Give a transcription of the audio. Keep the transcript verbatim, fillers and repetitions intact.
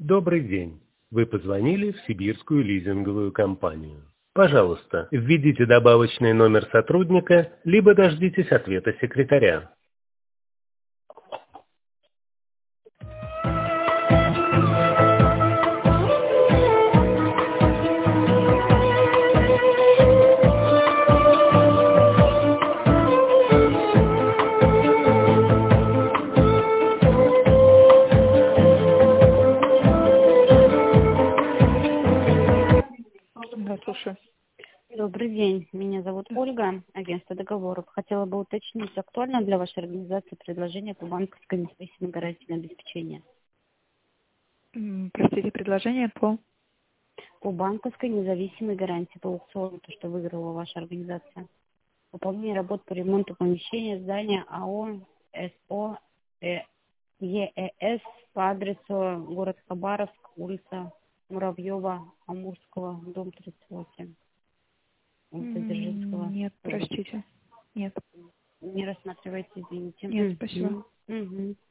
Добрый день. Вы позвонили в Сибирскую лизинговую компанию. Пожалуйста, введите добавочный номер сотрудника, либо дождитесь ответа секретаря. Да, слушаю. Добрый день, меня зовут Ольга, агентство договоров. Хотела бы уточнить, актуально для вашей организации предложение по банковской независимой гарантии на обеспечение? М, Простите, предложение по... По банковской независимой гарантии по аукциону, то, что выиграла ваша организация. Выполнение работ по ремонту помещения здания АО СО э, ЕЭС по адресу город Хабаровск, улица Муравьева, Амурского, дом тридцать восемь. Улица Дзержинского. М, Нет, сорок. простите. Нет, Не рассматривайте, извините. нет, спасибо. Мгм. Мгм.